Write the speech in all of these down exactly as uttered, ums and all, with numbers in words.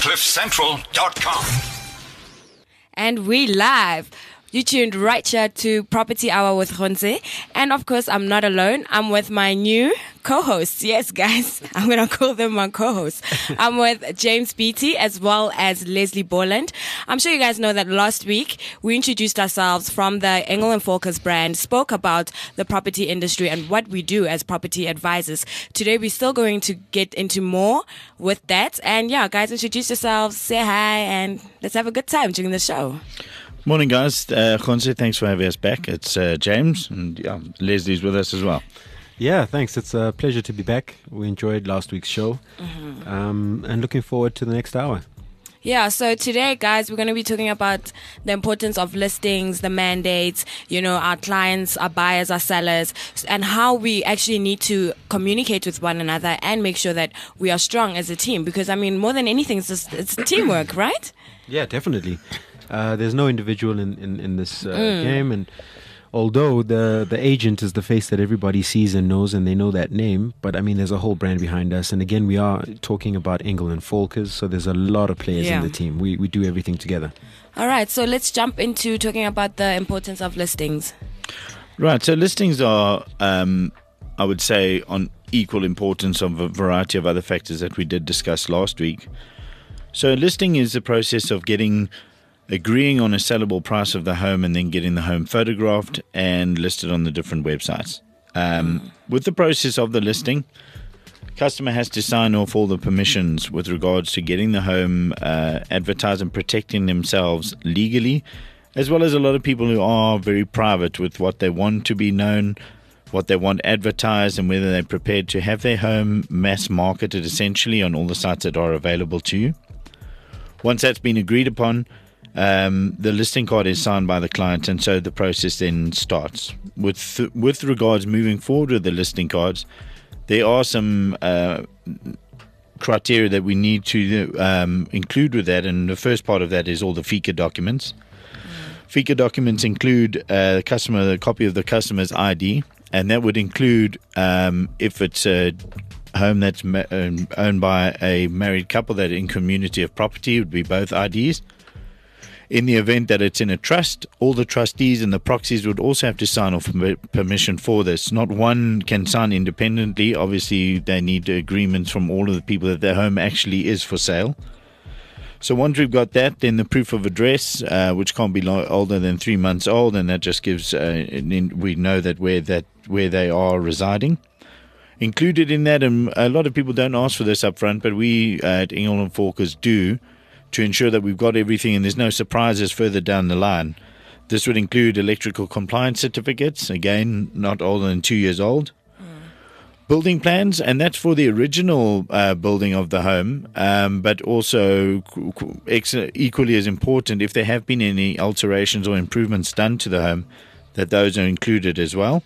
cliff central dot com. And we live. You tuned right here to Property Hour with Khonze. And of course, I'm not alone. I'm with my new co-hosts. Yes, guys, I'm going to call them my co-hosts. I'm with James Beattie as well as Leslie Borland. I'm sure you guys know that last week we introduced ourselves from the Engel and Volkers brand, spoke about the property industry and what we do as property advisors. Today, we're still going to get into more with that. And yeah, guys, introduce yourselves, say hi, and let's have a good time during the show. Morning, guys. Uh, Khonze, thanks for having us back. It's uh, James, and yeah, Leslie's with us as well. Yeah, thanks. It's a pleasure to be back. We enjoyed last week's show, mm-hmm. um, and looking forward to the next hour. Yeah, so today, guys, we're going to be talking about the importance of listings, the mandates, you know, our clients, our buyers, our sellers, and how we actually need to communicate with one another and make sure that we are strong as a team. Because, I mean, more than anything, it's, just, it's teamwork, right? Yeah, definitely. Uh, there's no individual in, in, in this uh, mm. game, and although the, the agent is the face that everybody sees and knows and they know that name, but I mean there's a whole brand behind us, and again we are talking about Engel and Volkers, so there's a lot of players yeah. in the team. We we do everything together. Alright, so let's jump into talking about the importance of listings. Right, so listings are um, I would say on equal importance of a variety of other factors that we did discuss last week. So a listing is the process of getting agreeing on a sellable price of the home and then getting the home photographed and listed on the different websites. Um, mm. With the process of the listing, customer has to sign off all the permissions with regards to getting the home uh, advertised and protecting themselves legally, as well as a lot of people who are very private with what they want to be known, what they want advertised, and whether they're prepared to have their home mass marketed essentially on all the sites that are available to you. Once that's been agreed upon, Um, the listing card is signed by the client, and so the process then starts. With th- with regards moving forward with the listing cards, there are some uh, criteria that we need to um, include with that, and the first part of that is all the FICA documents. Mm. FICA documents include uh, the customer, the copy of the customer's I D, and that would include um, if it's a home that's ma- owned by a married couple that in community of property, it would be both I Ds. In the event that it's in a trust, all the trustees and the proxies would also have to sign off permission for this. Not one can sign independently. Obviously, they need agreements from all of the people that their home actually is for sale. So once we've got that, then the proof of address, uh, which can't be lo- older than three months old, and that just gives, uh, we know that where that where they are residing. Included in that, and a lot of people don't ask for this up front, but we uh, at Engel and Volkers do, to ensure that we've got everything and there's no surprises further down the line. This would include electrical compliance certificates, again, not older than two years old. Mm. Building plans, and that's for the original uh, building of the home, um, but also ex- equally as important, if there have been any alterations or improvements done to the home, that those are included as well.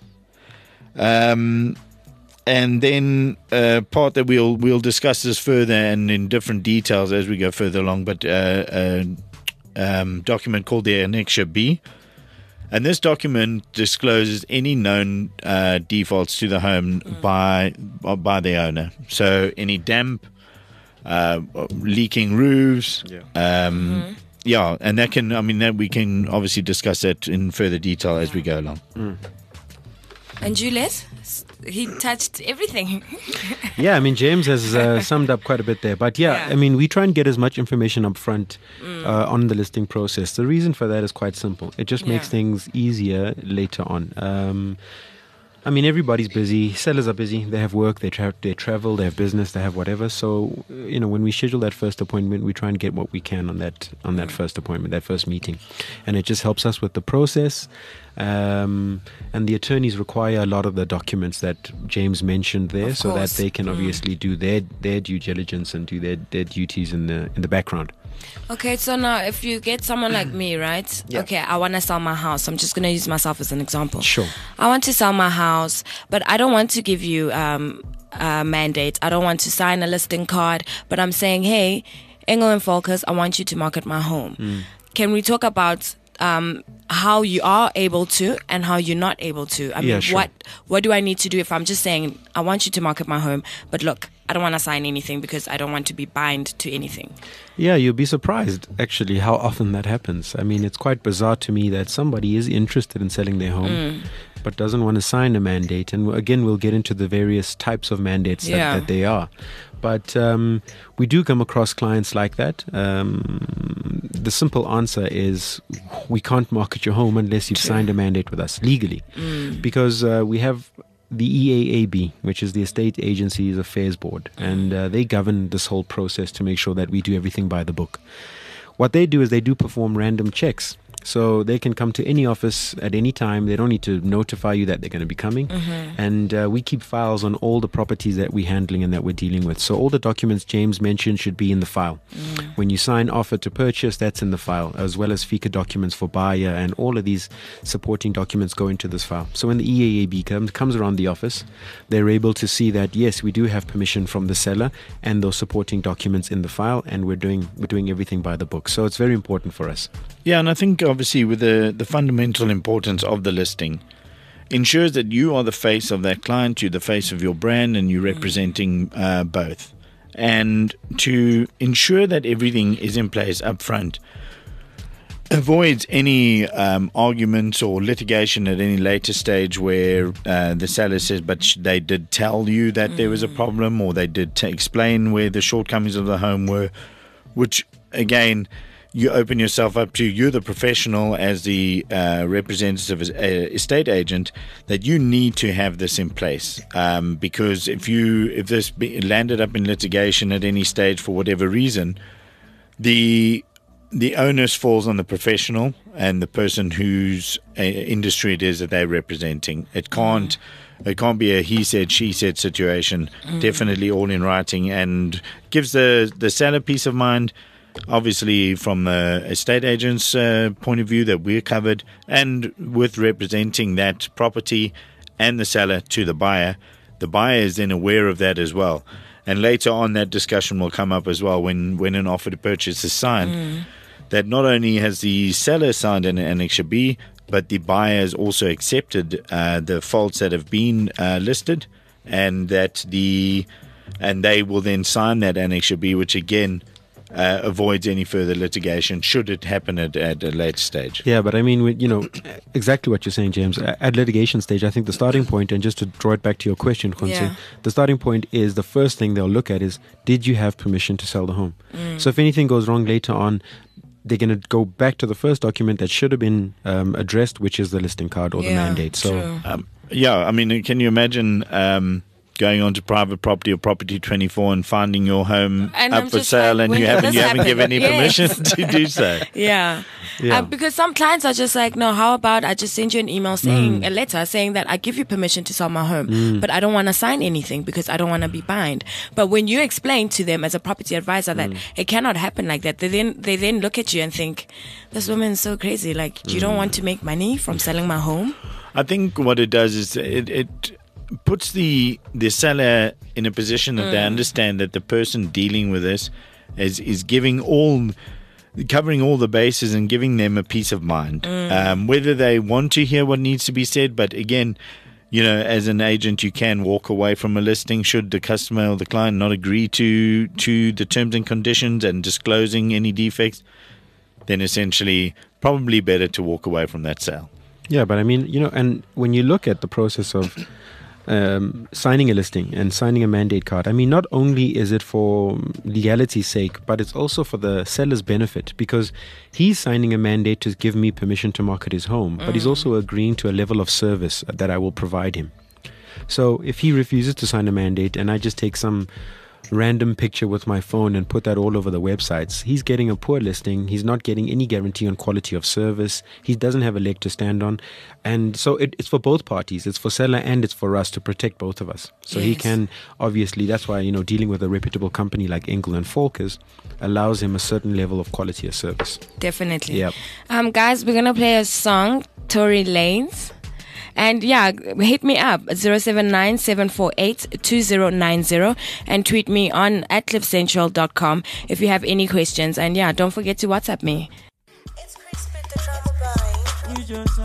Um... And then uh, part that we'll we'll discuss this further and in different details as we go further along, but uh, a um, document called the Annexure B. And this document discloses any known uh, defaults to the home mm. by by the owner. So any damp, uh, leaking roofs, yeah. Um, mm-hmm. yeah, and that can, I mean, that we can obviously discuss that in further detail as we go along. Mm. And Juliet? He touched everything. Yeah, I mean, James has uh, summed up quite a bit there. But yeah, yeah, I mean, we try and get as much information up front mm. uh, on the listing process. The reason for that is quite simple. It just makes yeah. things easier later on. Um, I mean, everybody's busy. Sellers are busy. They have work. They, tra- they travel. They have business. They have whatever. So, you know, when we schedule that first appointment, we try and get what we can on that on that first appointment, that first meeting. And it just helps us with the process. Um, and the attorneys require a lot of the documents that James mentioned there, so that they can obviously mm. do their, their due diligence and do their, their duties in the in the background. Okay, so now if you get someone like me, right? Yeah. Okay, I want to sell my house. I'm just going to use myself as an example. Sure. I want to sell my house, but I don't want to give you um, a mandate. I don't want to sign a listing card, but I'm saying, hey, Engel and Volkers, I want you to market my home. Mm. Can we talk about um, how you are able to and how you're not able to? I mean, yeah, sure. what what do I need to do if I'm just saying, I want you to market my home, but look, I don't want to sign anything because I don't want to be bind to anything. Yeah, you'll be surprised actually how often that happens. I mean, it's quite bizarre to me that somebody is interested in selling their home mm. but doesn't want to sign a mandate. And again, we'll get into the various types of mandates yeah. that, that they are. But um, we do come across clients like that. Um, the simple answer is we can't market your home unless you've True. signed a mandate with us legally. Mm. Because uh, we have the E A A B, which is the Estate Agencies Affairs Board, and uh, they govern this whole process to make sure that we do everything by the book. What they do is they do perform random checks. So they can come to any office at any time. They don't need to notify you that they're going to be coming. Mm-hmm. And uh, we keep files on all the properties that we're handling and that we're dealing with. So all the documents James mentioned should be in the file. Mm. When you sign offer to purchase, that's in the file, as well as FICA documents for buyer, and all of these supporting documents go into this file. So when the E A A B comes, comes around the office, they're able to see that, yes, we do have permission from the seller and those supporting documents in the file, and we're doing we're doing everything by the book. So it's very important for us. Yeah, and I think obviously with the, the fundamental importance of the listing ensures that you are the face of that client, you're the face of your brand, and you're representing uh, both. And to ensure that everything is in place up front avoids any um, arguments or litigation at any later stage where uh, the seller says, but sh- they did tell you that mm. there was a problem, or they did t- explain where the shortcomings of the home were, which again, you open yourself up to, you're the professional as the uh, representative as a estate agent, that you need to have this in place. Um, because if you if this be landed up in litigation at any stage for whatever reason, the the onus falls on the professional and the person whose uh, industry it is that they're representing. It can't mm. it can't be a he said, she said situation. Mm. Definitely all in writing, and gives the, the seller peace of mind. Obviously, from the estate agent's uh, point of view, that we're covered, and with representing that property and the seller to the buyer, the buyer is then aware of that as well. And later on, that discussion will come up as well when, when an offer to purchase is signed, mm. that not only has the seller signed an Annexure B, but the buyer has also accepted uh, the faults that have been uh, listed, and that the and they will then sign that Annexure B, which again Uh, avoids any further litigation should it happen at, at a later stage. Yeah, but I mean, you know, exactly what you're saying, James. At litigation stage, I think the starting point, and just to draw it back to your question, Khonse, yeah. the starting point is the first thing they'll look at is, did you have permission to sell the home? Mm. So if anything goes wrong later on, they're going to go back to the first document that should have been um, addressed, which is the listing card or yeah, the mandate. So, um, yeah, I mean, can you imagine Um, going on to private property or Property twenty-four and finding your home and up I'm for sale, like, and you haven't you haven't given any yes. permission to do so. Yeah, yeah. Uh, because some clients are just like, no, how about I just send you an email saying mm. a letter saying that I give you permission to sell my home, mm. but I don't want to sign anything because I don't want to be bind. But when you explain to them as a property advisor that mm. it cannot happen like that, they then they then look at you and think, this woman is so crazy. Like, you mm. don't want to make money from selling my home? I think what it does is it. it puts the the seller in a position that mm. they understand that the person dealing with this is is giving all covering all the bases and giving them a peace of mind, mm. um, whether they want to hear what needs to be said. But again, you know, as an agent, you can walk away from a listing should the customer or the client not agree to to the terms and conditions and disclosing any defects. Then essentially probably better to walk away from that sale. Yeah, but I mean, you know, and when you look at the process of Um, signing a listing and signing a mandate card, I mean, not only is it for legality's sake, but it's also for the seller's benefit, because he's signing a mandate to give me permission to market his home, mm. but he's also agreeing to a level of service that I will provide him. So if he refuses to sign a mandate and I just take some random picture with my phone and put that all over the websites, he's getting a poor listing. He's not getting any guarantee on quality of service. He doesn't have a leg to stand on. And so it, it's for both parties. It's for seller and it's for us to protect both of us. So yes. he can, obviously, that's why, you know, dealing with a reputable company like Engel and Volkers allows him a certain level of quality of service. Definitely. Yep. Um, guys, we're going to play a song, Tory Lanez. And yeah, hit me up at zero seven nine, seven four eight, two zero nine zero and tweet me on at cliff central dot com if you have any questions. And yeah, don't forget to WhatsApp me. It's Chris with the drama guy. We just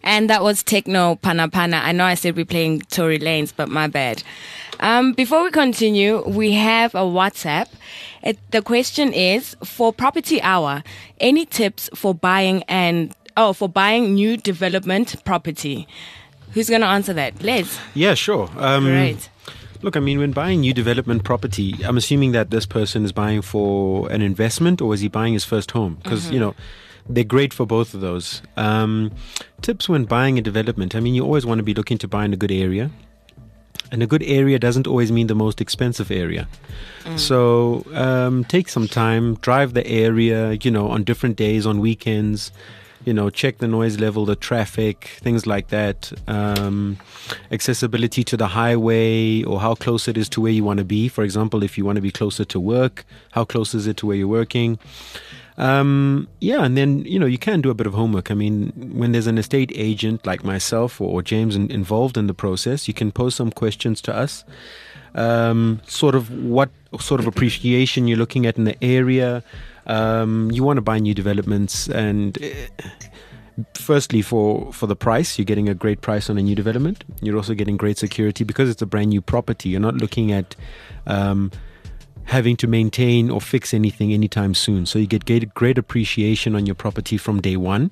And that was Techno Pana Pana. I know I said we're playing Tory Lanez, but my bad. Um, before we continue, we have a WhatsApp. It, the question is, for Property Hour, any tips for buying and oh for buying new development property? Who's going to answer that? Les. Yeah, sure. Um, Great. Look, I mean, when buying new development property, I'm assuming that this person is buying for an investment, or is he buying his first home? Because, mm-hmm. you know, they're great for both of those. Um, tips when buying a development. I mean, you always want to be looking to buy in a good area. And a good area doesn't always mean the most expensive area. Mm. So um, take some time, drive the area, you know, on different days, on weekends. You know, check the noise level, the traffic, things like that. Um, accessibility to the highway, or how close it is to where you want to be. For example, if you want to be closer to work, how close is it to where you're working? Um, yeah, and then, you know, you can do a bit of homework. I mean, when there's an estate agent like myself or, or James in, involved in the process, you can pose some questions to us. Um, sort of what sort of appreciation you're looking at in the area. Um, you want to buy new developments, and uh, firstly for, for the price, you're getting a great price on a new development. You're also getting great security because it's a brand new property. You're not looking at um, having to maintain or fix anything anytime soon. So you get great, great appreciation on your property from day one.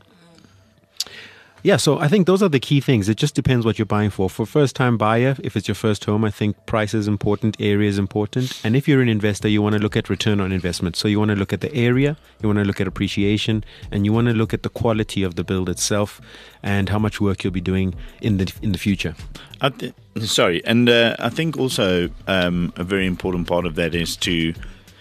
Yeah, so I think those are the key things. It just depends what you're buying for. For first-time buyer, if it's your first home, I think price is important, area is important. And if you're an investor, you want to look at return on investment. So you want to look at the area, you want to look at appreciation, and you want to look at the quality of the build itself and how much work you'll be doing in the in the future. I th- sorry, and uh, I think also um, a very important part of that is to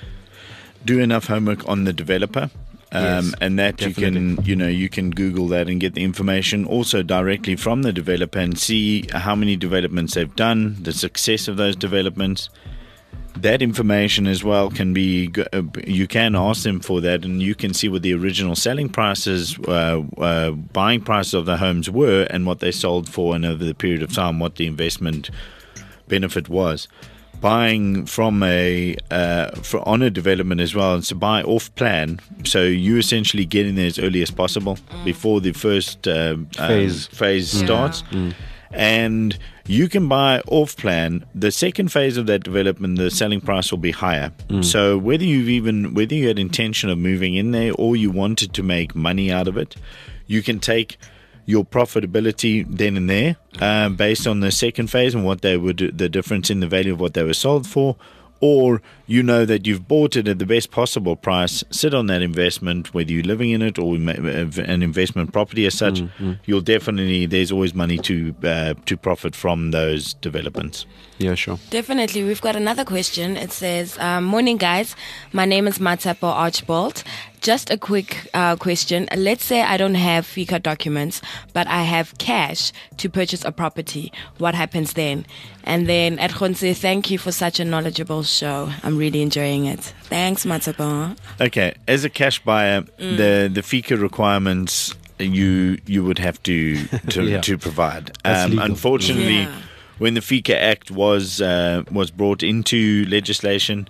do enough homework on the developer. Um, yes, and that definitely. you can, you know, you can Google that and get the information also directly from the developer and see how many developments they've done, the success of those developments. That information as well can be, you can ask them for that, and you can see what the original selling prices, uh, uh, buying prices of the homes were, and what they sold for, and over the period of time, what the investment benefit was. Buying from a uh, for, on a development as well, and to buy off plan, so you essentially get in there as early as possible mm. before the first uh, phase um, phase yeah. starts, mm. and you can buy off plan. The second phase of that development, the selling price will be higher. Mm. So whether you've even whether you had intention of moving in there or you wanted to make money out of it, you can take your profitability then and there, um, based on the second phase and what they would, the difference in the value of what they were sold for, or you know that you've bought it at the best possible price, sit on that investment, whether you're living in it or an investment property as such, mm-hmm. you'll definitely, there's always money to uh, to profit from those developments. Yeah, sure. Definitely. We've got another question. It says, um, morning guys, my name is Matsapo Archbold. Just a quick uh, question. Let's say I don't have FICA documents, but I have cash to purchase a property. What happens then? And then at Khonse, thank you for such a knowledgeable show. I'm really enjoying it. Thanks, Matsapo. Okay. As a cash buyer, mm. the, the FICA requirements you you would have to to, yeah. to provide. Um, unfortunately, yeah. when the FICA Act was uh, was brought into legislation,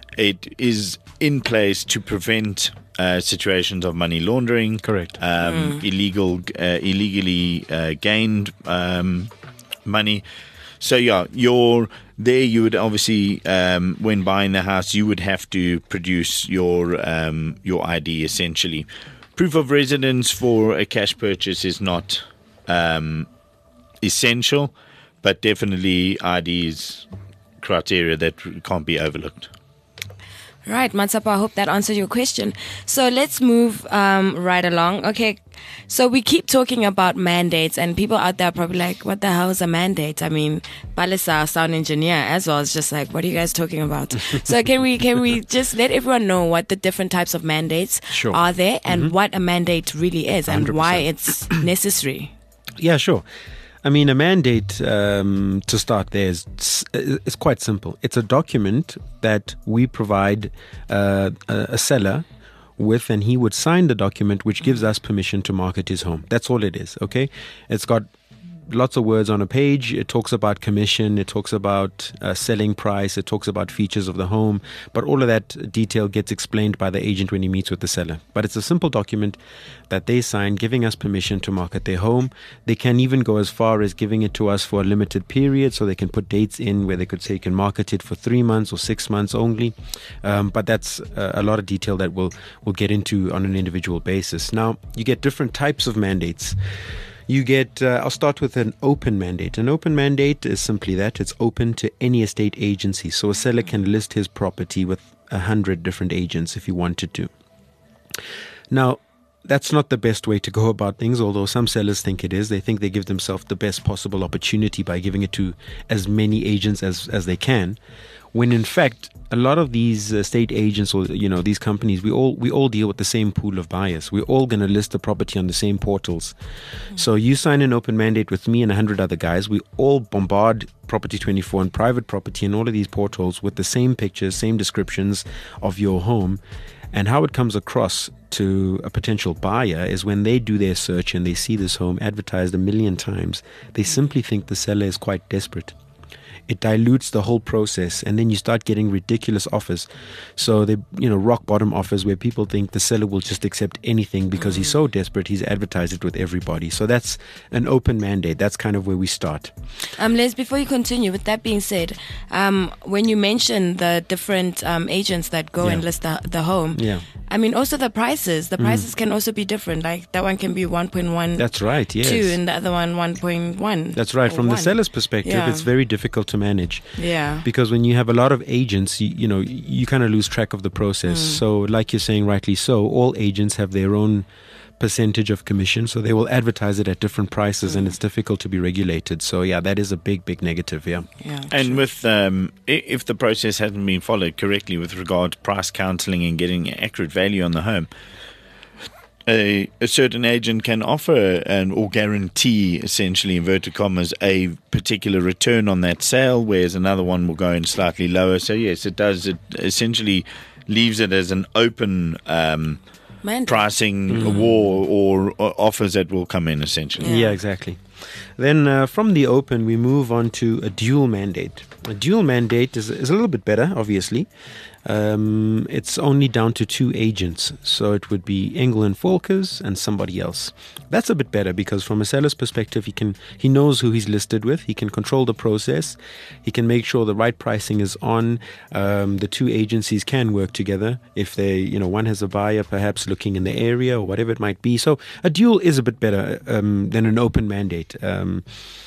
it is in place to prevent uh, situations of money laundering, correct, um, mm. illegal, uh, illegally uh, gained um, money. So yeah, you're there. You would obviously, um, when buying the house, you would have to produce your um, your I D essentially. Proof of residence for a cash purchase is not um, essential, but definitely I D is criteria that can't be overlooked. Right, Matsapo, I hope that answered your question. So let's move um, right along. Okay, so we keep talking about mandates, and people out there are probably like, what the hell is a mandate? I mean, Palisa, our sound engineer, as well, is just like, what are you guys talking about? So can we can we just let everyone know what the different types of mandates sure. are there, and mm-hmm. what a mandate really is, and one hundred percent. why it's necessary? Yeah, sure. I mean, a mandate, um, to start there, is, is quite simple. It's a document that we provide uh, a, a seller with, and he would sign the document, which gives us permission to market his home. That's all it is, okay? It's got lots of words on a page. It talks about commission, it talks about uh, selling price, it talks about features of the home, but all of that detail gets explained by the agent when he meets with the seller. But it's a simple document that they sign giving us permission to market their home. They can even go as far as giving it to us for a limited period, so they can put dates in where they could say you can market it for three months or six months only. Um, but that's uh, a lot of detail that we'll, we'll get into on an individual basis. Now, you get different types of mandates. You get, uh, I'll start with an open mandate. An open mandate is simply that. It's open to any estate agency. So a seller can list his property with a hundred different agents if he wanted to. Now, that's not the best way to go about things, although some sellers think it is. They think they give themselves the best possible opportunity by giving it to as many agents as, as they can. When in fact, a lot of these estate agents or, you know, these companies, we all we all deal with the same pool of buyers. We're all going to list the property on the same portals. Mm-hmm. So you sign an open mandate with me and a hundred other guys. We all bombard Property twenty-four and Private Property and all of these portals with the same pictures, same descriptions of your home. And how it comes across to a potential buyer is when they do their search and they see this home advertised a million times, they simply think the seller is quite desperate. It dilutes the whole process, and then you start getting ridiculous offers. So they, you know, rock bottom offers where people think the seller will just accept anything because he's so desperate, he's advertised it with everybody. So that's an open mandate. That's kind of where we start. Um, Les, before you continue, with that being said, um, when you mention the different um, agents that go Yeah. and list the, the home, Yeah. I mean, also the prices. The prices can also be different. Like that one can be one point one. That's right, yes. Two, and the other one one point one. That's right. or From the one. seller's perspective, Yeah. it's very difficult to manage. Yeah. Because when you have a lot of agents, you, you know, you kind of lose track of the process. So like you're saying, rightly so, all agents have their own percentage of commission. So they will advertise it at different prices and it's difficult to be regulated. So yeah, that is a big, big negative. Yeah. Yeah. And sure. with um, i- if the process hasn't been followed correctly with regard to price counselling and getting accurate value on the home, a, a certain agent can offer an or guarantee, essentially, inverted commas, a particular return on that sale, whereas another one will go in slightly lower. So yes, it does. It essentially leaves it as an open um, Man- pricing war or, or offers that will come in, essentially. Yeah. Yeah, exactly. Then uh, from the open, we move on to a dual mandate. A dual mandate is, is a little bit better, obviously. Um, it's only down to two agents. So it would be Engel and Volkers and somebody else. That's a bit better because from a seller's perspective, he can he knows who he's listed with. He can control the process. He can make sure the right pricing is on. Um, the two agencies can work together if they, you know, one has a buyer perhaps looking in the area or whatever it might be. So a dual is a bit better um, than an open mandate. Um,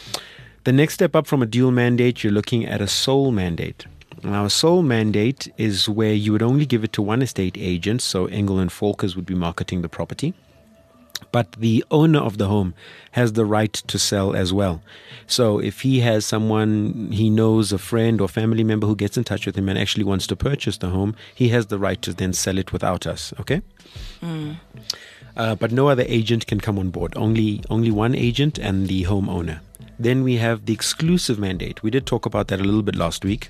the next step up from a dual mandate, you're looking at a sole mandate. Now, a sole mandate is where you would only give it to one estate agent, so Engel and Volkers would be marketing the property, but the owner of the home has the right to sell as well. So if he has someone he knows, a friend or family member who gets in touch with him and actually wants to purchase the home, he has the right to then sell it without us, okay? Mm. Uh, but no other agent can come on board, only only one agent and the homeowner. Then we have the exclusive mandate. We did talk about that a little bit last week.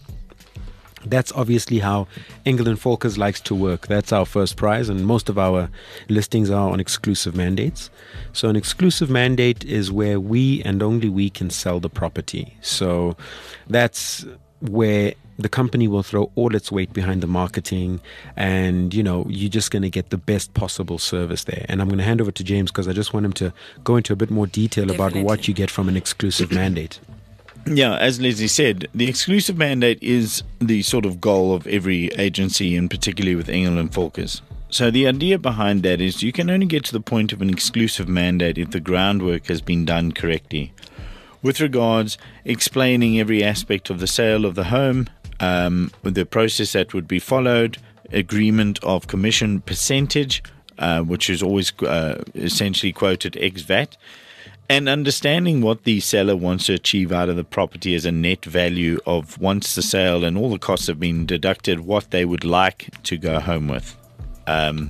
That's obviously how Engel and Volkers likes to work. That's our first prize, and most of our listings are on exclusive mandates. So an exclusive mandate is where we and only we can sell the property. So that's where the company will throw all its weight behind the marketing, and you know, you're just going to get the best possible service there. And I'm going to hand over to James because I just want him to go into a bit more detail Definitely. about what you get from an exclusive mandate. Yeah, as Leslie said, the exclusive mandate is the sort of goal of every agency, and particularly with Engel and Volkers. So the idea behind that is you can only get to the point of an exclusive mandate if the groundwork has been done correctly. With regards explaining every aspect of the sale of the home, um, the process that would be followed, agreement of commission percentage, uh, which is always uh, essentially quoted ex-V A T, and understanding what the seller wants to achieve out of the property as a net value of once the sale and all the costs have been deducted, what they would like to go home with. Um,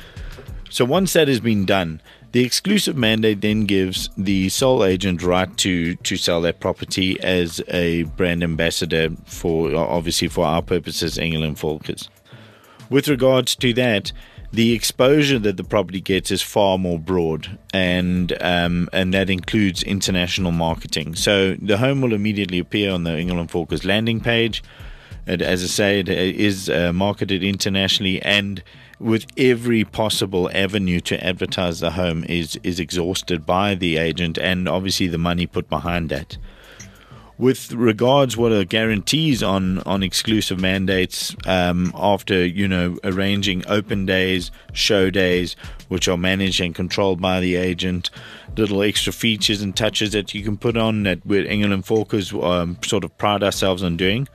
so once that has been done, the exclusive mandate then gives the sole agent right to, to sell that property as a brand ambassador for, obviously for our purposes, Engel and Volkers. with regards to that, the exposure that the property gets is far more broad, and um, and that includes international marketing. So the home will immediately appear on the Engel & Volkers landing page. It, as I say, it is uh, marketed internationally, and with every possible avenue to advertise the home is is exhausted by the agent, and obviously the money put behind that. With regards what are guarantees on, on exclusive mandates, um, after, you know, arranging open days, show days, which are managed and controlled by the agent, little extra features and touches that you can put on that with Engel and Volkers um, sort of pride ourselves on doing.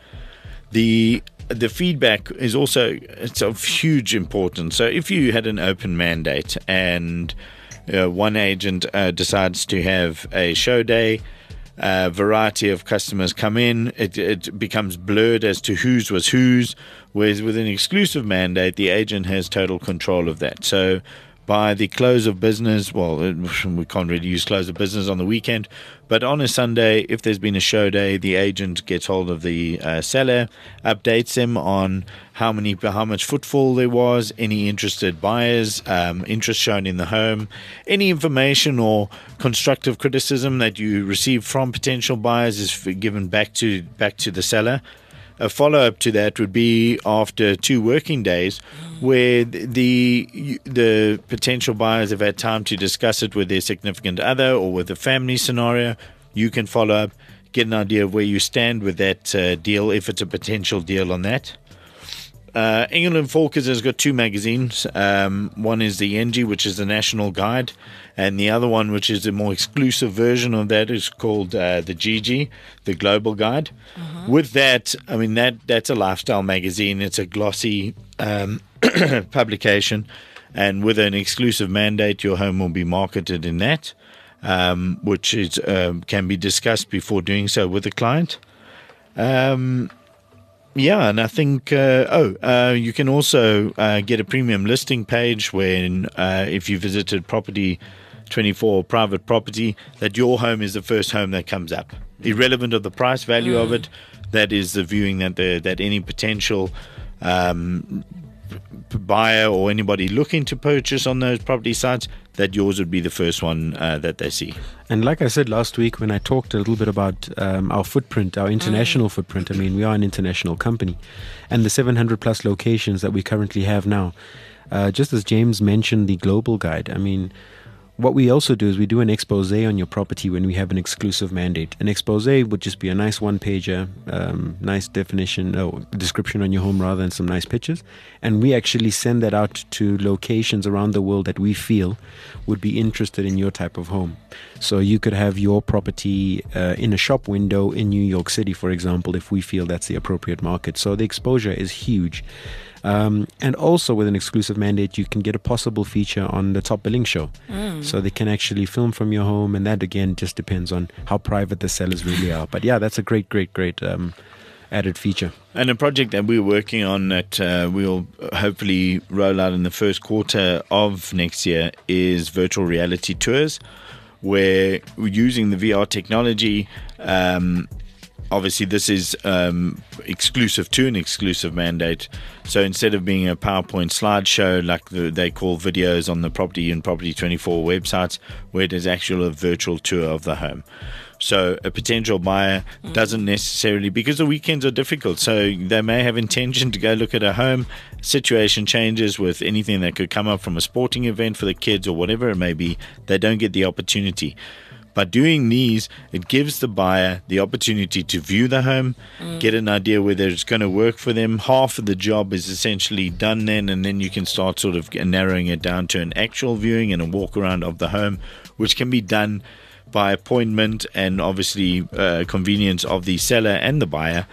The the feedback is also it's of huge importance. So if you had an open mandate and uh, one agent uh, decides to have a show day, a uh, variety of customers come in, it, it becomes blurred as to whose was whose, whereas with an exclusive mandate, the agent has total control of that. So by the close of business, well, we can't really use close of business on the weekend, but on a Sunday, if there's been a show day, the agent gets hold of the uh, seller, updates him on how many, how much footfall there was, any interested buyers, um, interest shown in the home, any information or constructive criticism that you receive from potential buyers is given back to back to the seller. A follow-up to that would be after two working days, where the the potential buyers have had time to discuss it with their significant other or with a family scenario. You can follow up, get an idea of where you stand with that uh, deal, if it's a potential deal on that. Uh, Engel and Volkers has got two magazines. Um, one is the N G, which is the National Guide, and the other one, which is a more exclusive version of that, is called uh, the G G, the Global Guide. Uh-huh. With that, I mean, that that's a lifestyle magazine. It's a glossy um, publication, and with an exclusive mandate, your home will be marketed in that, um, which is uh, can be discussed before doing so with the client. Um Yeah, and I think, uh, oh, uh, you can also uh, get a premium listing page when, uh, if you visited Property twenty-four private property, that your home is the first home that comes up. Irrelevant of the price value mm. of it, that is the viewing that the, that any potential um, buyer or anybody looking to purchase on those property sites, that yours would be the first one uh, that they see. And like I said last week when I talked a little bit about um, our footprint, our international mm. footprint, I mean, we are an international company, and the seven hundred plus locations that we currently have now, uh, just as James mentioned, the Global Guide, I mean, what we also do is we do an expose on your property when we have an exclusive mandate. An expose would just be a nice one-pager, um, nice definition, or description on your home rather than some nice pictures. And we actually send that out to locations around the world that we feel would be interested in your type of home. So you could have your property uh, in a shop window in New York City, for example, if we feel that's the appropriate market. So the exposure is huge. Um, and also with an exclusive mandate, you can get a possible feature on the Top Billing show. Mm. So they can actually film from your home, and that again just depends on how private the sellers really are. But yeah, that's a great, great, great um, added feature. And a project that we're working on that uh, we'll hopefully roll out in the first quarter of next year is virtual reality tours, where we're using the V R technology. Um, Obviously, this is um, exclusive to an exclusive mandate. So instead of being a PowerPoint slideshow like the, they call videos on the Property and Property twenty-four websites, where it is actually a virtual tour of the home. So a potential buyer doesn't necessarily, because the weekends are difficult, so they may have intention to go look at a home. Situation changes with anything that could come up from a sporting event for the kids or whatever it may be. They don't get the opportunity. By doing these, it gives the buyer the opportunity to view the home, mm. get an idea whether it's going to work for them. Half of the job is essentially done then, and then you can start sort of narrowing it down to an actual viewing and a walk around of the home, which can be done by appointment and obviously uh, convenience of the seller and the buyer.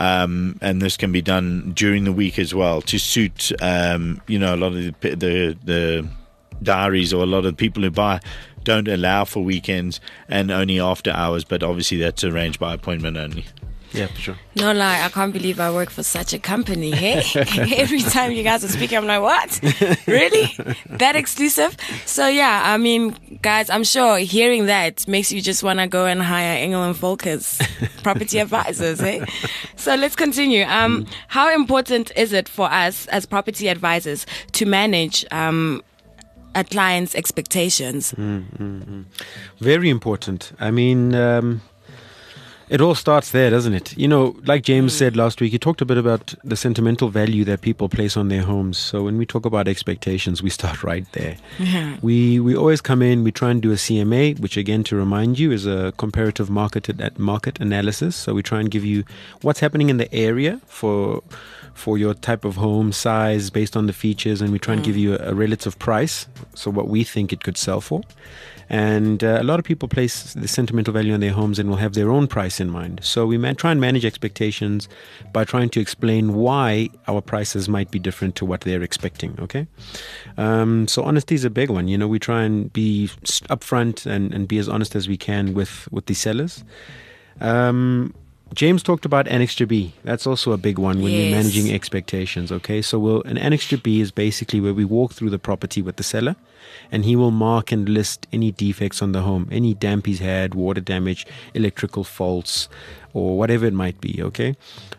Um, and this can be done during the week as well to suit, um, you know, a lot of the, the, the diaries or a lot of the people who buy don't allow for weekends and only after hours, but obviously that's arranged by appointment only. Yeah, for sure. No lie, I can't believe I work for such a company. Hey, every time you guys are speaking, I'm like, what? Really? That exclusive? So yeah, I mean, guys, I'm sure hearing that makes you just want to go and hire Engel and Volkers property advisors. Hey, so let's continue. Um, mm. How important is it for us as property advisors to manage um a client's expectations? Mm, mm, mm. Very important. I mean, um, it all starts there, doesn't it? You know, like James mm. said last week, he talked a bit about the sentimental value that people place on their homes. So when we talk about expectations, we start right there. Yeah. We we always come in, we try and do a C M A, which again, to remind you, is a comparative market market analysis. So we try and give you what's happening in the area for for your type of home size based on the features, and we try and mm. give you a, a relative price, so what we think it could sell for. And uh, a lot of people place the sentimental value on their homes and will have their own price in mind. So we man- try and manage expectations by trying to explain why our prices might be different to what they're expecting, okay? Um, so honesty is a big one. You know, we try and be upfront and, and be as honest as we can with, with the sellers. Um James talked about Annexure B. That's also a big one when yes. you're managing expectations, okay? So we'll, an Annexure B is basically where we walk through the property with the seller, and he will mark and list any defects on the home, any damp he's had, water damage, electrical faults, or whatever it might be, okay?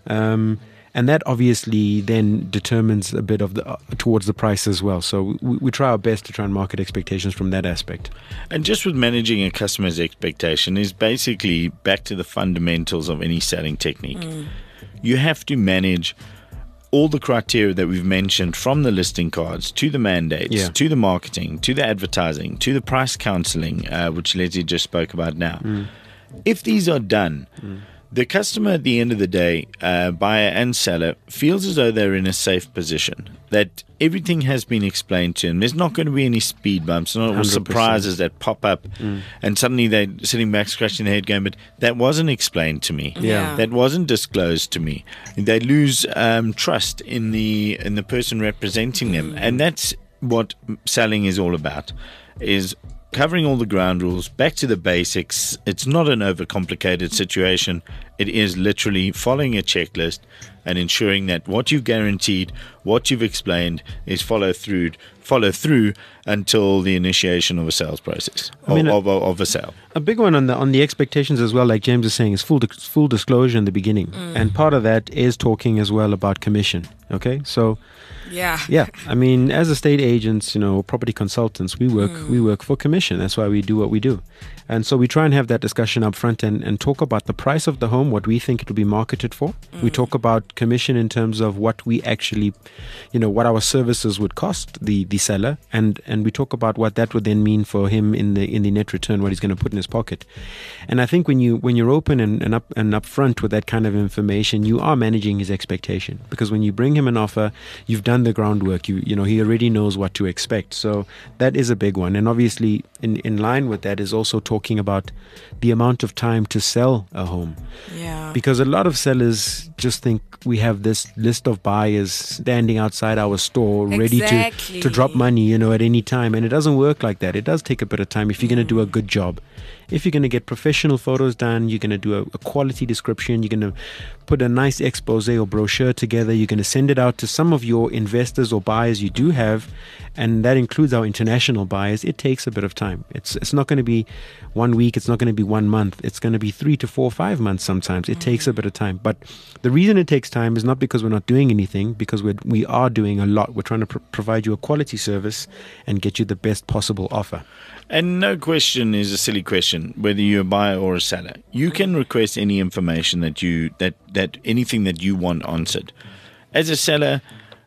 Um, and that obviously then determines a bit of the uh, towards the price as well. So we, we try our best to try and market expectations from that aspect. And just with managing a customer's expectation is basically back to the fundamentals of any selling technique. Mm. You have to manage all the criteria that we've mentioned, from the listing cards to the mandates, yeah. to the marketing, to the advertising, to the price counseling, uh, which Leslie just spoke about now. Mm. If these are done, mm. the customer at the end of the day, uh, buyer and seller, feels as though they're in a safe position, that everything has been explained to them. There's not going to be any speed bumps, not all surprises that pop up, mm. and suddenly they're sitting back scratching their head going, but that wasn't explained to me. Yeah. That wasn't disclosed to me. They lose um, trust in the in the person representing them. And that's what selling is all about, is covering all the ground rules, back to the basics. It's not an overcomplicated situation. It is literally following a checklist and ensuring that what you've guaranteed, what you've explained, is follow through, follow through until the initiation of a sales process, I mean, of, of, of a sale. A big one on the on the expectations as well, like James is saying, is full dis- full disclosure in the beginning, mm. and part of that is talking as well about commission. Okay, so. Yeah. Yeah. I mean, as estate agents, you know, property consultants, we work mm. we work for commission. That's why we do what we do. And so we try and have that discussion up front and, and talk about the price of the home, what we think it will be marketed for. Mm. We talk about commission in terms of what we actually, you know, what our services would cost the, the seller. And, and we talk about what that would then mean for him in the in the net return, what he's going to put in his pocket. And I think when, you, when you're open and, and, up, and upfront with that kind of information, you are managing his expectation. Because when you bring him an offer, you've done the groundwork. You you know, he already knows what to expect. So that is a big one. And obviously, in, in line with that is also talking about the amount of time to sell a home. Yeah. Because a lot of sellers just think we have this list of buyers standing outside our store ready exactly. to, to drop money, you know, at any time. And it doesn't work like that. It does take a bit of time if you're mm. going to do a good job. If you're going to get professional photos done, you're going to do a, a quality description, you're going to put a nice expose or brochure together, you're going to send it out to some of your investors or buyers you do have, and that includes our international buyers. It takes a bit of time. It's it's not going to be one week, it's not going to be one month, it's going to be three to four, five months sometimes. It mm. takes a bit of time. But the reason it takes time is not because we're not doing anything, because we're, we are doing a lot. We're trying to pr- provide you a quality service and get you the best possible offer. And no question is a silly question, whether you're a buyer or a seller. You can request any information that you that that anything that you want answered. As a seller,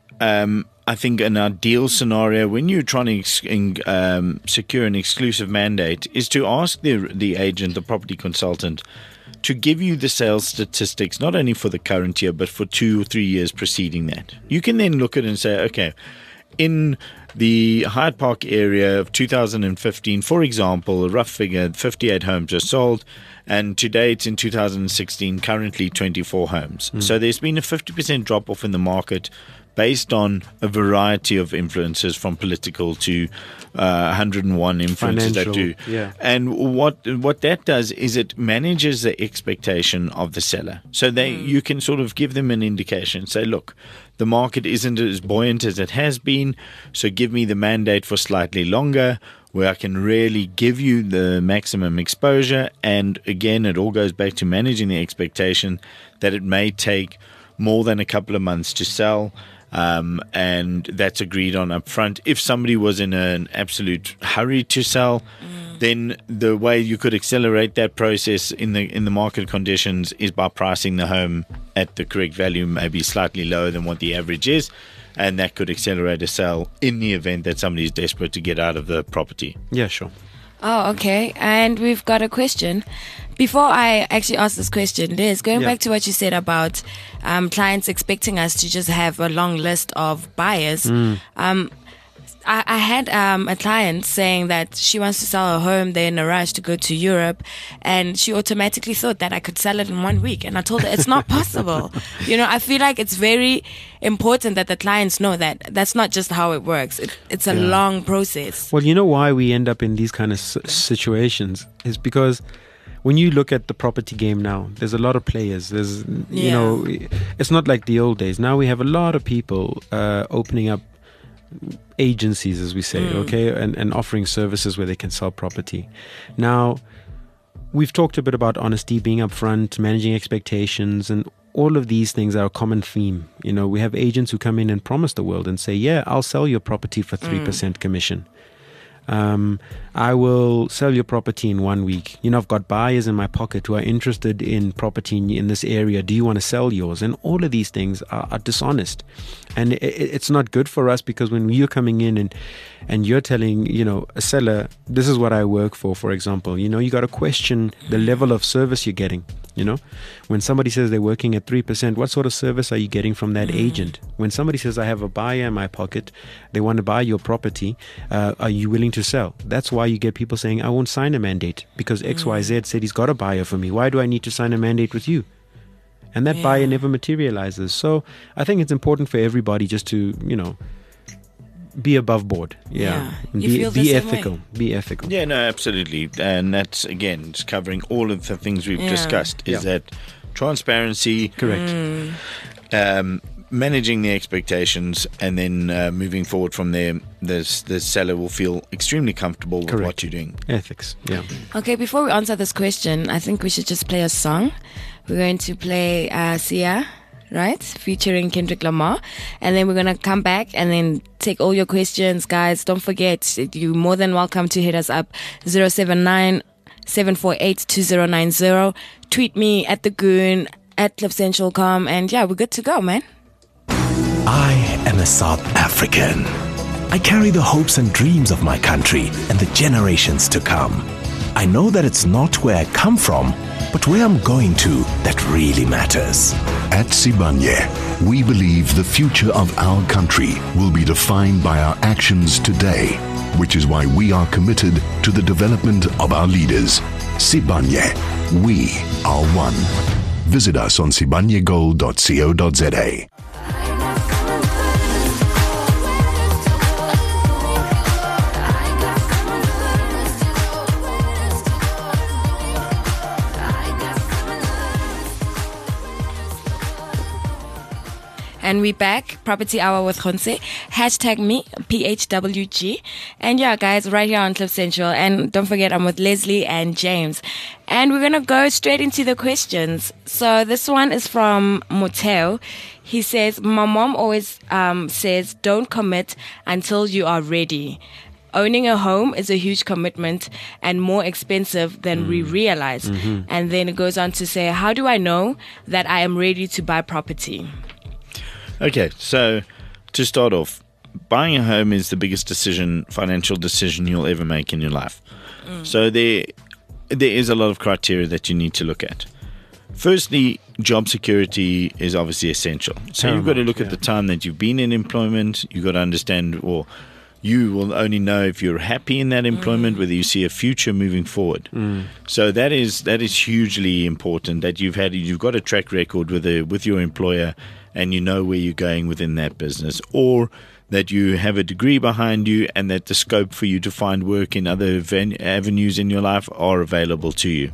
um, I think an ideal scenario when you're trying to ex- um, secure an exclusive mandate is to ask the the agent, the property consultant, to give you the sales statistics, not only for the current year, but for two or three years preceding that. You can then look at it and say, okay, in the Hyde Park area of two thousand fifteen, for example, a rough figure, fifty-eight homes are sold, and to date in two thousand sixteen, currently twenty-four homes. Mm. So there's been a fifty percent drop-off in the market based on a variety of influences, from political to uh, one hundred and one influences that do. Yeah. And what what that does is it manages the expectation of the seller. So they you can sort of give them an indication. Say, look, the market isn't as buoyant as it has been, so give me the mandate for slightly longer, where I can really give you the maximum exposure. And again, it all goes back to managing the expectation that it may take more than a couple of months to sell. Um, and that's agreed on up front. If somebody was in an absolute hurry to sell, mm. then the way you could accelerate that process in the in the market conditions is by pricing the home at the correct value, maybe slightly lower than what the average is, and that could accelerate a sale in the event that somebody is desperate to get out of the property. Yeah, sure. Oh, okay. And we've got a question. Before I actually ask this question, Liz, going Yeah. back to what you said about um, clients expecting us to just have a long list of buyers, Mm. um, I, I had um, a client saying that she wants to sell her home. They're in a rush to go to Europe, and she automatically thought that I could sell it in one week. And I told her it's not possible. You know, I feel like it's very important that the clients know that that's not just how it works. It, it's a Yeah. long process. Well, you know why we end up in these kind of s- situations is because when you look at the property game now, there's a lot of players. There's, you Yeah. know, it's not like the old days. Now we have a lot of people uh, opening up agencies, as we say, Mm. okay, and, and offering services where they can sell property. Now, we've talked a bit about honesty, being upfront, managing expectations, and all of these things are a common theme. You know, we have agents who come in and promise the world and say, yeah, I'll sell your property for three percent commission. Um, I will sell your property in one week. You know, I've got buyers in my pocket who are interested in property in, in this area. Do you want to sell yours? And all of these things are, are dishonest. And it, it's not good for us, because when you're coming in and, and you're telling, you know, a seller, this is what I work for, for example, you know, you got to question the level of service you're getting. You know, when somebody says they're working at three percent, what sort of service are you getting from that agent? When somebody says, I have a buyer in my pocket, they want to buy your property, uh, are you willing to sell? That's why you get people saying, I won't sign a mandate because X Y Z said he's got a buyer for me. Why do I need to sign a mandate with you? And that Yeah. buyer never materializes. So I think it's important for everybody just to, you know, be above board. Yeah. Yeah. And You be feel the be same way? ethical. Be ethical. Yeah, no, absolutely. And that's, again, just covering all of the things we've Yeah. discussed, is Yeah. that transparency, Correct. Mm. um, managing the expectations, and then uh, moving forward from there, the, the seller will feel extremely comfortable with Correct. what you're doing. Ethics. Yeah. Okay, before we answer this question, I think we should just play a song. We're going to play uh, Sia, right? Featuring Kendrick Lamar. And then we're going to come back and then take all your questions, guys. Don't forget, you're more than welcome to hit us up zero seven nine, seven four eight, two zero nine zero. Tweet me at The Goon, at Cliff Central dot com. And yeah, we're good to go, man. I am a South African. I carry the hopes and dreams of my country and the generations to come. I know that it's not where I come from, but where I'm going to that really matters. At Sibanye, we believe the future of our country will be defined by our actions today, which is why we are committed to the development of our leaders. Sibanye, we are one. Visit us on sibanye gold dot co dot za. And we back, Property Hour with Khonse. Hashtag me, P H W G. And yeah, guys, right here on Cliff Central. And don't forget, I'm with Leslie and James. And we're going to go straight into the questions. So this one is from Moteo. He says, my mom always um, says, don't commit until you are ready. Owning a home is a huge commitment and more expensive than mm. we realize. Mm-hmm. And then it goes on to say, how do I know that I am ready to buy property? Okay, so to start off, buying a home is the biggest decision, financial decision you'll ever make in your life. Mm. So there, there is a lot of criteria that you need to look at. Firstly, job security is obviously essential. So Paramount, you've got to look yeah. at the time that you've been in employment. You've got to understand, or you will only know if you're happy in that employment, mm. whether you see a future moving forward. Mm. So that is that is hugely important, that you've had you've got a track record with a, with your employer, and you know where you're going within that business, or that you have a degree behind you and that the scope for you to find work in other ven- avenues in your life are available to you.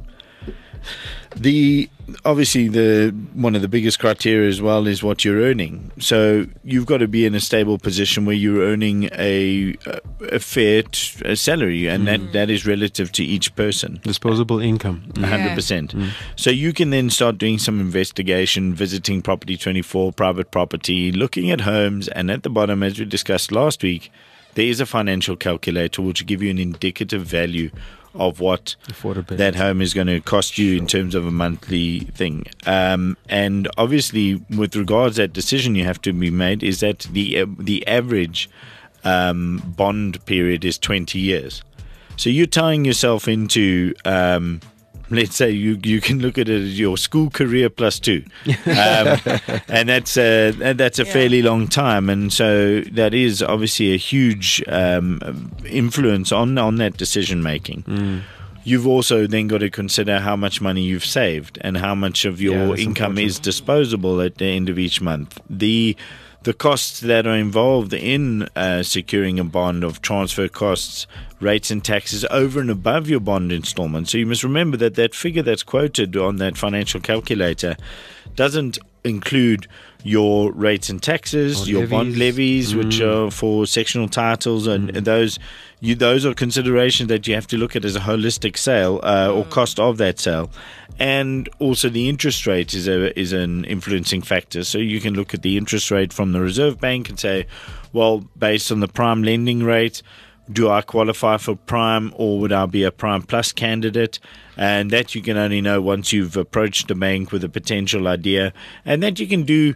The obviously the one of the biggest criteria as well is what you're earning. So you've got to be in a stable position where you're earning a a fair t- a salary, and mm. that, that is relative to each person. Disposable income, one hundred percent. Mm. So you can then start doing some investigation, visiting Property twenty-four, private property, looking at homes, and at the bottom, as we discussed last week, there is a financial calculator which will give you an indicative value of what that home is going to cost you in terms of a monthly thing. Um, and obviously, with regards to that decision you have to be made is that the uh, the average um, bond period is twenty years. So you're tying yourself into, um, let's say you, you can look at it as your school career plus two. Um, and that's a, that's a yeah. fairly long time. And so that is obviously a huge um, influence on, on that decision making. Mm. You've also then got to consider how much money you've saved and how much of your yeah, income important. is disposable at the end of each month. The The costs that are involved in uh, securing a bond, of transfer costs, rates and taxes over and above your bond installment. So you must remember that that figure that's quoted on that financial calculator doesn't include your rates and taxes, or your levies. bond levies, mm. which are for sectional titles, and mm. those you those are considerations that you have to look at as a holistic sale uh, mm. or cost of that sale. And also the interest rate is a is an influencing factor. So you can look at the interest rate from the Reserve Bank and say, well, based on the prime lending rate, do I qualify for prime, or would I be a prime plus candidate? And that you can only know once you've approached a bank with a potential idea. And that you can do,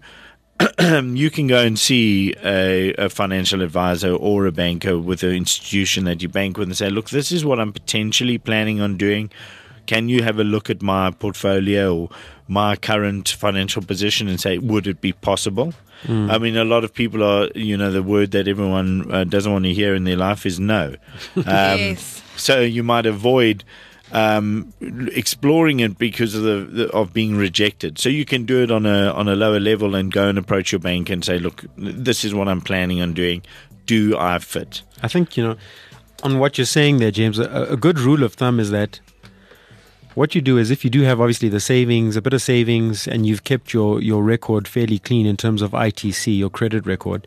you can go and see a, a financial advisor or a banker with an institution that you bank with and say, look, this is what I'm potentially planning on doing. Can you have a look at my portfolio or my current financial position and say, would it be possible? Mm. I mean, a lot of people are, you know, the word that everyone uh, doesn't want to hear in their life is no. Um, yes. So you might avoid um, exploring it because of the, the of being rejected. So you can do it on a on a lower level and go and approach your bank and say, look, this is what I'm planning on doing. Do I fit? I think, you know, on what you're saying there, James, a, a good rule of thumb is that what you do is, if you do have obviously the savings, a bit of savings, and you've kept your, your record fairly clean in terms of I T C, your credit record,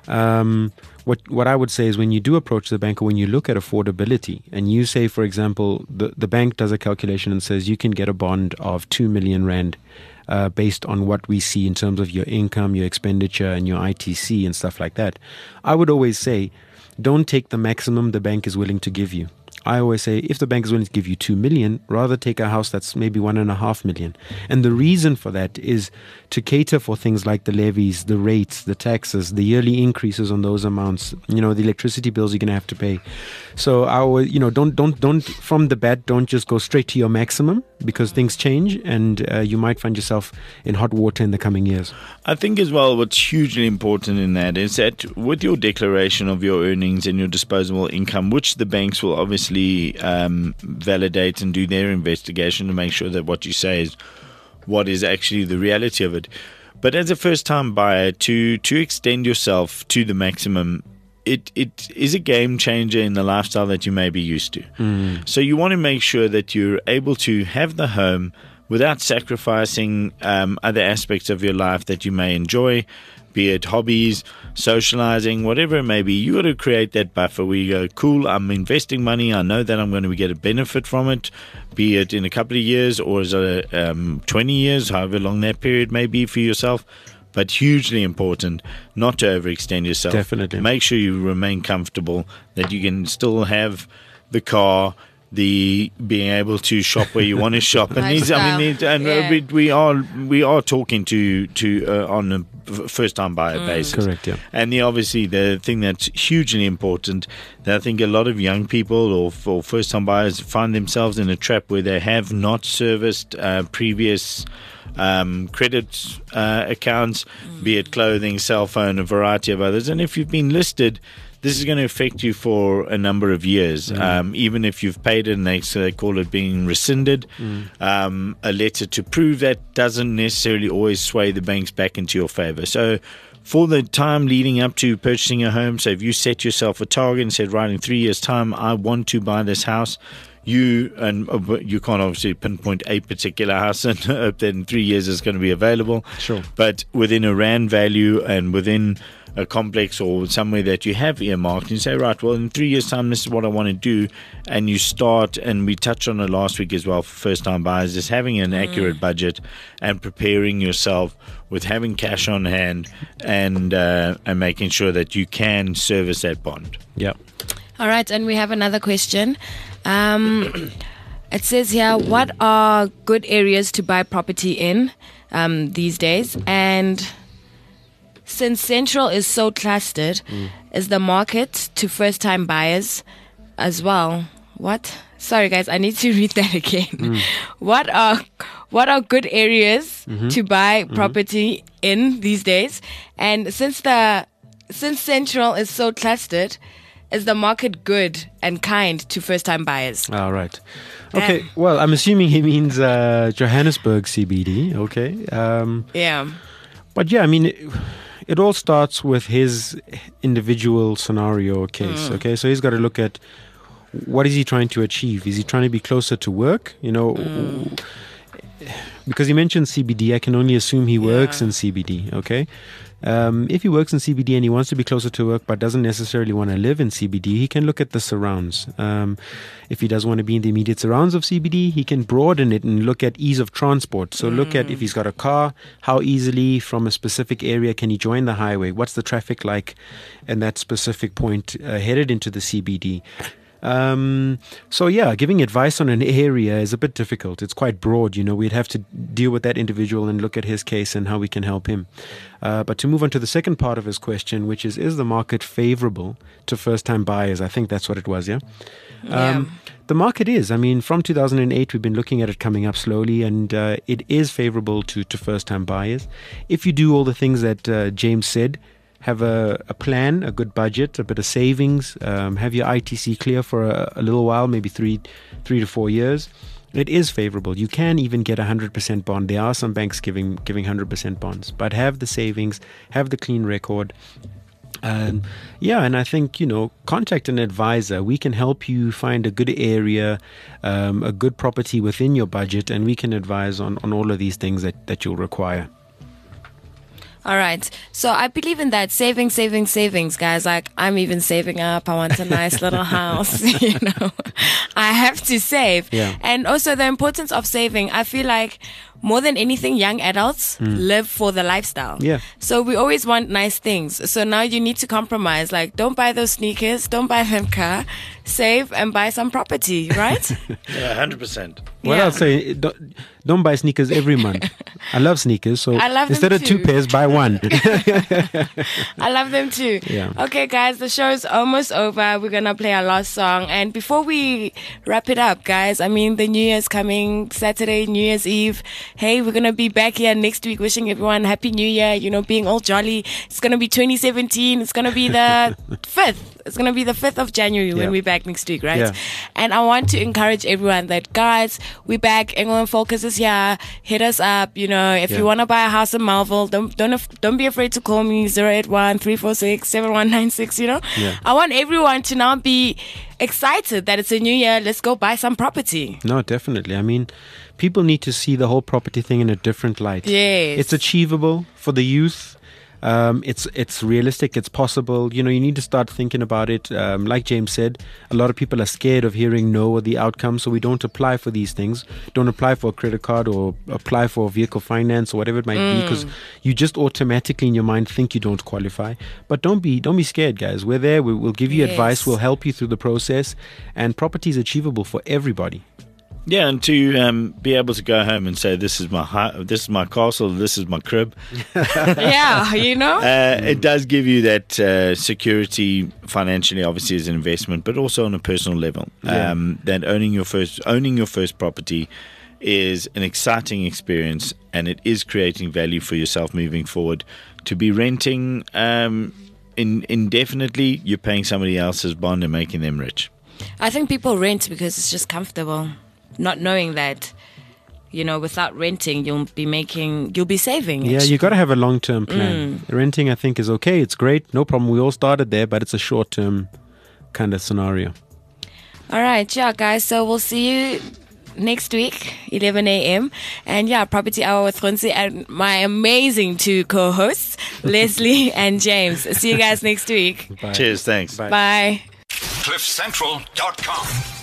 um, what what I would say is, when you do approach the bank, or when you look at affordability, and you say, for example, the, the bank does a calculation and says you can get a bond of two million rand uh, based on what we see in terms of your income, your expenditure, and your I T C and stuff like that. I would always say, don't take the maximum the bank is willing to give you. I always say, if the bank is willing to give you two million, rather take a house that's maybe one and a half million. And the reason for that is to cater for things like the levies, the rates, the taxes, the yearly increases on those amounts, you know, the electricity bills you're going to have to pay. So our, you know, don't, don't, don't, from the bat, don't just go straight to your maximum, because things change, and uh, you might find yourself in hot water in the coming years. I think as well, what's hugely important in that is that with your declaration of your earnings and your disposable income, which the banks will obviously um, validate and do their investigation to make sure that what you say is what is actually the reality of it. But as a first-time buyer, to to extend yourself to the maximum, it it is a game changer in the lifestyle that you may be used to. Mm. So you want to make sure that you're able to have the home without sacrificing um, other aspects of your life that you may enjoy, be it hobbies, socializing, whatever it may be. You got to create that buffer where you go, cool, I'm investing money. I know that I'm going to get a benefit from it, be it in a couple of years or as a um, twenty years, however long that period may be for yourself. But hugely important not to overextend yourself. Definitely. Make sure you remain comfortable, that you can still have the car, the being able to shop where you want to shop, and these, I mean, these, and yeah. we, we are we are talking to to uh, on a first time buyer mm. basis. Correct. Yeah. And the obviously the thing that's hugely important, that I think a lot of young people or, or first time buyers find themselves in a trap where they have not serviced uh, previous um, credit uh, accounts, mm. be it clothing, cell phone, a variety of others. And if you've been listed, this is going to affect you for a number of years. Mm. Um, even if you've paid it and they, so they call it being rescinded, mm. um, a letter to prove that doesn't necessarily always sway the banks back into your favor. So for the time leading up to purchasing a home, so if you set yourself a target and said, right, in three years' time, I want to buy this house, you and uh, you can't obviously pinpoint a particular house and hope that in three years it's going to be available. Sure. But within a rand value and within a complex or somewhere that you have earmarked, and you say, right, well, in three years' time, this is what I want to do. And you start, and we touched on it last week as well for first-time buyers, is having an mm. accurate budget and preparing yourself with having cash on hand and uh, and making sure that you can service that bond. Yeah. All right, and we have another question. Um, it says here, what are good areas to buy property in um, these days? And since Central is so clustered, mm. is the market to first-time buyers as well? What? Sorry, guys, I need to read that again. Mm. What are what are good areas mm-hmm. to buy property mm-hmm. in these days? And since the since Central is so clustered, is the market good and kind to first-time buyers? All right. Okay. Well, I'm assuming he means uh, Johannesburg C B D. Okay. Um, yeah. But yeah, I mean, it, it all starts with his individual scenario or case. Mm. Okay. So he's got to look at what is he trying to achieve. Is he trying to be closer to work? You know, mm. because he mentioned C B D, I can only assume he works yeah. in C B D. Okay. Um, if he works in C B D and he wants to be closer to work but doesn't necessarily want to live in C B D, he can look at the surrounds. Um, if he does want to be in the immediate surrounds of C B D, he can broaden it and look at ease of transport. So mm. look at if he's got a car, how easily from a specific area can he join the highway? What's the traffic like in that specific point uh, headed into the C B D? Um, so yeah, giving advice on an area is a bit difficult. It's quite broad, you know, we'd have to deal with that individual and look at his case and how we can help him. Uh, but to move on to the second part of his question, which is, is the market favorable to first-time buyers? I think that's what it was, yeah? Yeah. Um, the market is. I mean, from two thousand eight, we've been looking at it coming up slowly, and uh, it is favorable to, to first-time buyers. If you do all the things that uh, James said, have a, a plan, a good budget, a bit of savings, um, have your I T C clear for a, a little while, maybe three, three to four years. It is favorable. You can even get a one hundred percent bond. There are some banks giving giving one hundred percent bonds. But have the savings, have the clean record. Um, yeah, and I think, you know, contact an advisor. We can help you find a good area, um, a good property within your budget, and we can advise on, on all of these things that, that you'll require. All right. So I believe in that savings, savings, savings, guys. Like, I'm even saving up. I want a nice little house, you know. I have to save. Yeah. And also the importance of saving. I feel like more than anything, young adults mm. live for the lifestyle. Yeah. So we always want nice things. So now you need to compromise. Like, don't buy those sneakers, don't buy that car, save and buy some property, right? Yeah, one hundred percent. Well, yeah. I'll say, don't, don't buy sneakers every month. I love sneakers, so I love instead of two pairs, buy one. I love them too. Yeah. Okay, guys, the show's almost over. We're going to play our last song. And before we wrap it up, guys, I mean, the New Year's coming, Saturday, New Year's Eve. Hey, we're going to be back here next week wishing everyone Happy New Year, you know, being all jolly. It's going to be twenty seventeen. It's going to be the fifth. It's going to be the fifth of January yeah. when we're back next week, right? Yeah. And I want to encourage everyone that, guys, we're back. England Focus is here. Hit us up. You know, if yeah. you want to buy a house in Marvel, don't don't don't be afraid to call me zero eight one, three four six, seven one nine six. You know, yeah. I want everyone to now be excited that it's a new year. Let's go buy some property. No, definitely. I mean, people need to see the whole property thing in a different light. Yes. It's achievable for the youth. Um, it's it's realistic. It's possible. You know, you need to start thinking about it. Um, like James said, a lot of people are scared of hearing no or the outcome, so we don't apply for these things. Don't apply for a credit card or apply for vehicle finance or whatever it might mm. be, because you just automatically in your mind think you don't qualify. But don't be don't be scared, guys. We're there. We, we'll give you yes. advice. We'll help you through the process, and property is achievable for everybody. Yeah, and to um, be able to go home and say, "This is my hi- this is my castle, this is my crib." Yeah, you know, uh, it does give you that uh, security financially, obviously as an investment, but also on a personal level. Yeah. Um, that owning your first owning your first property is an exciting experience, and it is creating value for yourself moving forward. To be renting. Um, in, indefinitely, you're paying somebody else's bond and making them rich. I think people rent because it's just comfortable, not knowing that, you know, without renting, you'll be making, you'll be saving. Yeah, actually. you got to have a long-term plan. Mm. Renting, I think, is okay. It's great. No problem. We all started there, but it's a short-term kind of scenario. All right. Yeah, guys. So we'll see you next week, eleven a.m. And yeah, Property Hour with Khonsi and my amazing two co-hosts, Leslie and James. See you guys next week. Bye. Cheers. Thanks. Bye. Bye. cliff central dot com